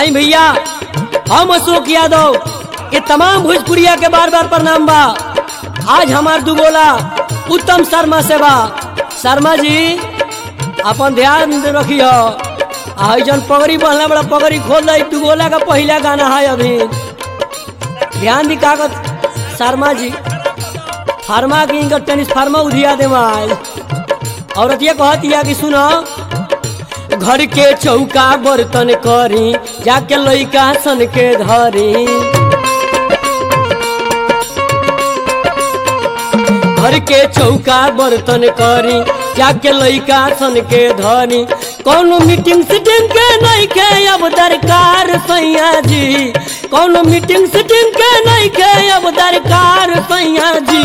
आई भैया, हम अशोक यादव के तमाम भोजपुरिया के बार बार प्रणाम बा। आज हमार दुगोला उत्तम शर्मा से बा। शर्मा जी अपन ध्यान रखियो। जन पगड़ी बहला बड़ा पगड़ी खोल दे। दुगोला का पहला गाना है अभी, ध्यान दी कागज शर्मा जी। फार्मा की इनका टेनिस फार्मा उधिया दे माल। औरत ये कहती है कि सुनो, घर के चौका बर्तन करी जाके लइका सन के धरी। घर के चौका बर्तन करी जाके लइका सन के धरी। कौनो मीटिंग सीटिंग के नहीं के अब दरकार सैया जी। कौनो मीटिंग सीटिंग के नहीं के अब दरकार सैया जी।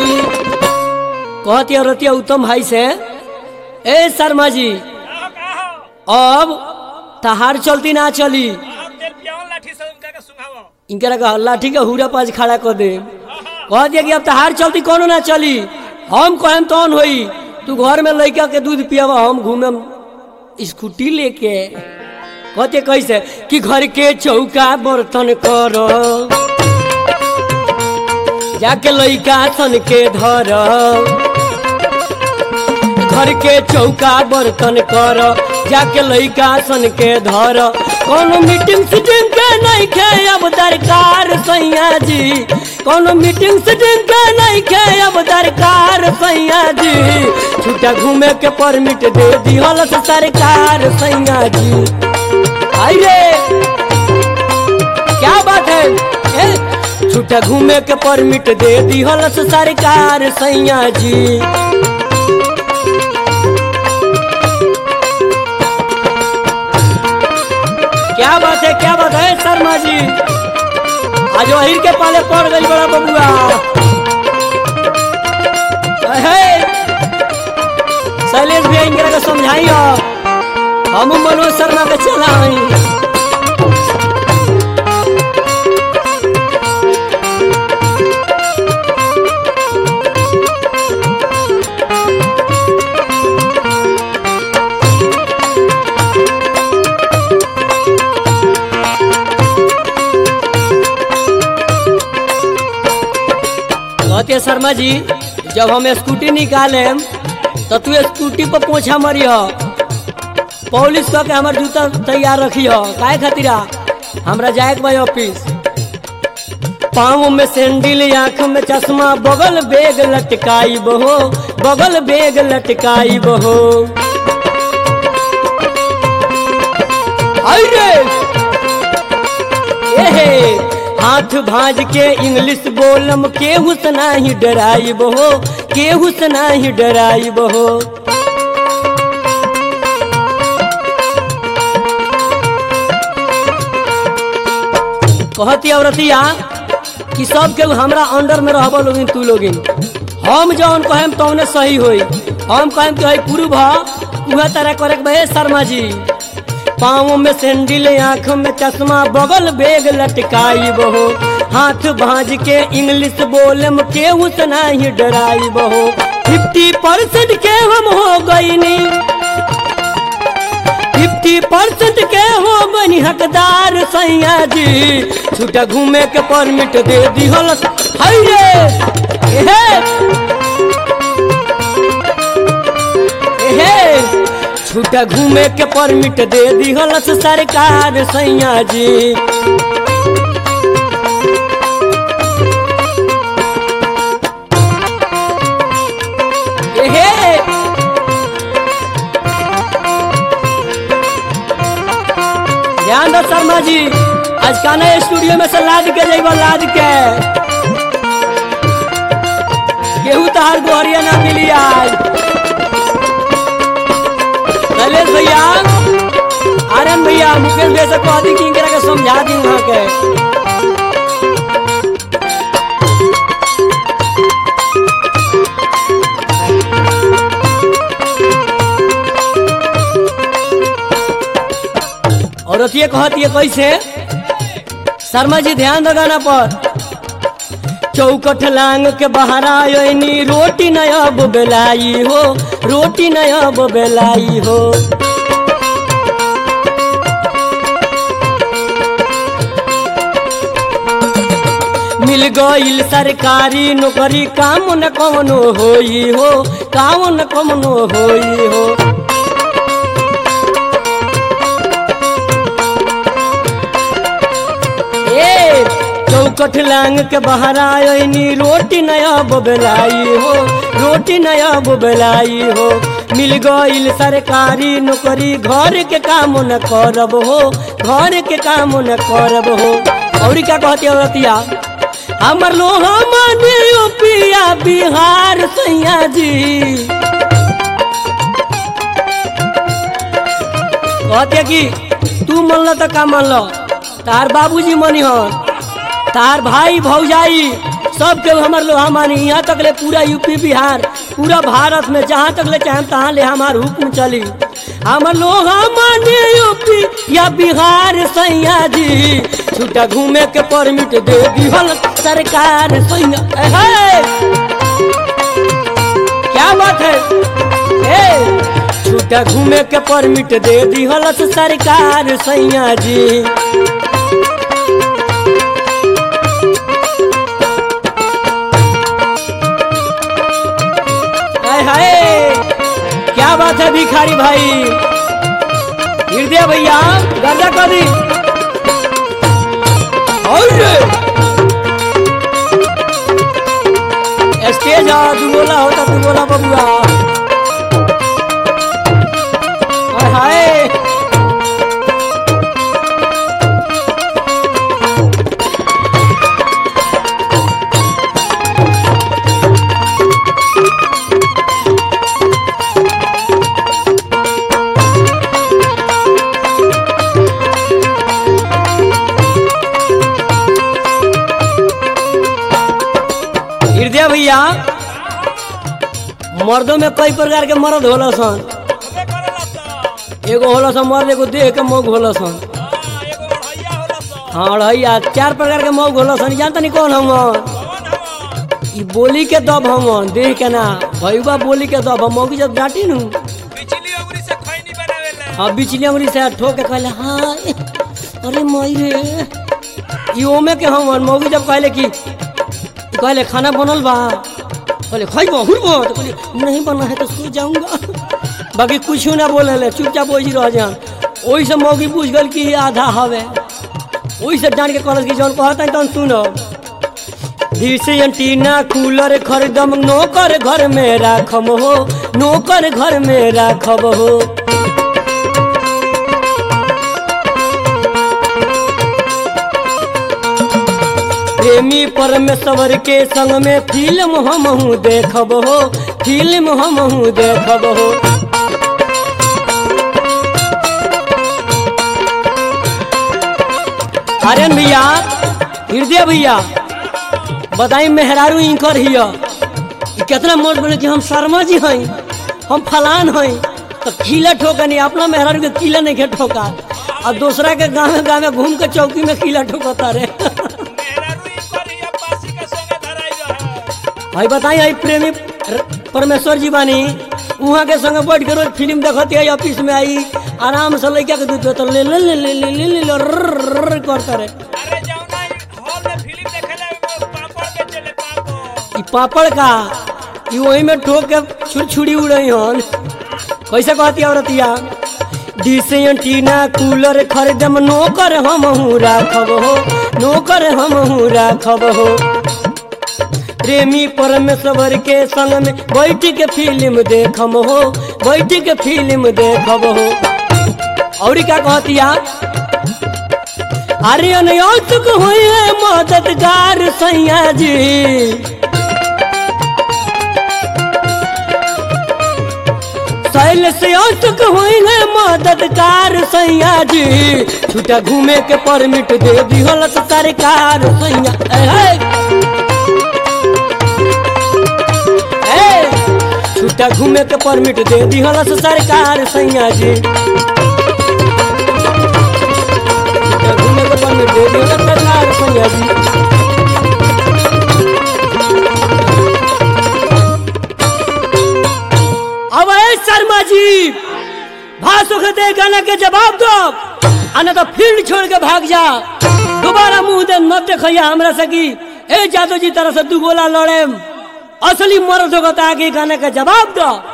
कहती औरतिया उत्तम भाई से, ए शर्मा जी अब तहार चलती ना चली। इनका लाठी का हुरा पास खड़ा कर दे। कह दिया कि अब तहार चलती कोनो ना चली। हम कहम तौन होई, तू घर में लड़का के दूध पियावा, हम घूमे स्कूटी लेके। कहते कैसे कि घर के चौका बर्तन करो जाके लड़का सन के धर। घर के चौका बर्तन कर जाके लइका सन के धर। कोनो मीटिंग सीटिंग के नहीं खे अब दरकार सैया जी। कोनो मीटिंग सीटिंग के नहीं खे अब दरकार सैया जी। छुट्टा घूमे के परमिट दे दिहल सरकार सैया जी। आइए क्या बात है, छुट्टा घूमे के परमिट दे दिहल सरकार सैया जी। क्या बात है शर्मा जी। आज वही के पाले पड़ गई बड़ा बबुआ। शैलेश भी इनके को समझाइयो, हम मनोज शर्मा के चला हई। कहते शर्मा जी, जब हम स्कूटी निकाले तो तू स्कूटी पर पोछा मरी हो, पॉलिश करके हमार जूता तैयार रखी हो। काहे खातिरा हमरा जाए के ऑफिस। पाँव में सैंडल, आँख में चश्मा, बगल बेग लटकाई बहो, बगल बेग लटकाई बहो। हाथ भाज के इंग्लिश बोलम, केहू से नाही डराई बहो, केहू से नाही डराई बहो। कहती औरतिया कि सब के हमरा अंडर में रहबो लोगिन, तू लोगिन। हम जौन कहम तौने सही होई। हम कहम कि पूर्व उहे तरह करे के शर्मा जी। पाँव में सैंडल, आँख में चश्मा, बगल बेग लटकाई बहो। हाथ भाज के इंग्लिश बोलम, केहू से नहीं डराई बहो। 50% के हम हो गईनी, 50% के हो गईनी हकदार सैया जी। छुट्टा घूमे के परमिट दे दिहल छुट्टा घूमे के परमिट दे दिहल सरकार सैया जी। ध्यान दो शर्मा जी, आज काना स्टूडियो में से लाद के जाइबा, लाद के गेहूं तहार गोहरिया ना मिली आज। शैलेश भैया, आर्यन भैया, मुकेश भैया से कह दी कि इनकरा के समझा दी वहाँ के। औरत ये कहती है कैसे, शर्मा जी ध्यान दो गाना पर। चौकट लांग के बाहर आयोनी, रोटी न अब बेलाई हो, रोटी न अब बेलाई हो। मिल गईल सरकारी नौकरी काम न कौनो होई हो, काम न कौनो होई हो। ए चौकठ लांग के बाहर आईनी रोटी नया बेलाई हो, रोटी नया बेलाई हो। मिल गईल सरकारी नौकरी घर के काम न करब हो, घर के काम न करब हो। और क्या कहती औरतिया हमर लोहा माने पिया बिहार सैया जी। कहते कि तू मन तो का मन लो, तार बाबूजी मनी हो, तार भाई भौजाई सब के हमर लोहा मानी। यहाँ तक ले पूरा यूपी बिहार पूरा भारत में जहाँ तक ले चाहे तहाँ ले हमार हुक्म चली। हमर लोहा माने यूपी या बिहार सैया जी। छूटा घूमे के परमिट दे दिहल सरकार सैया। क्या बात है छूटा घूमे के परमिट दे दिहल सरकार सैया जी। क्या बात है भिखारी भाई, हृदय भैया गर्दा कर दी। स्टेज दुगोला होता दुगोला बबुआ। हाय भैया मर्दों में कई प्रकार के मर्द होला सन। एगो होला सन मर्द, एगो देह के मौग होला सन। हाँ भैया 4 प्रकार के मौग होला सन। जानता नहीं कौन हम? बोली के दब हम, देह के ना भैया बोली के दब। मौगी जब डांटी नू हाँ बिचली अंगुरी से ठोक के कहले हाँ अरे मई रे ओमे के हम। मौगी जब कहले कि कहले खाना बनल बा, कहले खइबो हुरबो, तो कहले नहीं बना है तो सो जाऊंगा। बाकी कुछ ना बोले ले, चुपचाप वही रह जान। वही से मौगी पूछ गल कि आधा हवे, वही से जान के कहल कि जौन कहता तौन सुनो। डिश एंटीना कूलर खरीदम नौकर घर में राखम हो, नौकर घर में राखब हो। प्रेमी परमेश्वर के संग में फिल्म हमहू देखब हो, फिल्म हमहू देखब हो। आर्यन भैया हृदय भैया बताई मेहरारू इंकर हिया कितना मौज बने कि हम शर्मा जी हैं, हम फलान हैं। तो किला ठोकनी अपना मेहरारू के किला नहीं के ठोका, और दूसरा के गाँव गाँव घूम के चौकी में किला ठोकता रहे। भाई बताई आई प्रेमी परमेश्वर जी बानी वहाँ के संग बैठ के रोज फिल्म देखती है। ऑफिस में आई आराम से लड़का के दूध तो ले ले ले ले ले ले ले करता रहे। पापड़ का वही में ठोक के छुड़ी उड़ई हन। कैसे कहती औरतिया डिश एंटीना कूलर खरीदम नौकर हमहू राखब हो, नौकर हमहू राखब हो। प्रेमी परमेश्वर के संग में बैठ के फिल्म देखम हो, बैठ के फिल्म देखब हो। और क्या कहतिया आर्यन औसुक हुई है मददगार सैया जी। शैल से औसुक हुई है मददगार सैया जी। छूटा घूमे के परमिट दे दिहल सरकार सैया। छूटा घूमे के परमिट दे दिहल सरकार सैया जी। छूटा घूमे के परमिट दे दिहल सरकार सैया जी। अब शर्मा जी भाषो के दे गाना के जवाब दो, आना तो फील्ड छोड़ के भाग जा। दोबारा मुंह दे मत देखिया हमरा से कि ए जादव जी तरह से 2 गोला लड़े, असली मर्द होगा तो आगे गाने का जवाब दो।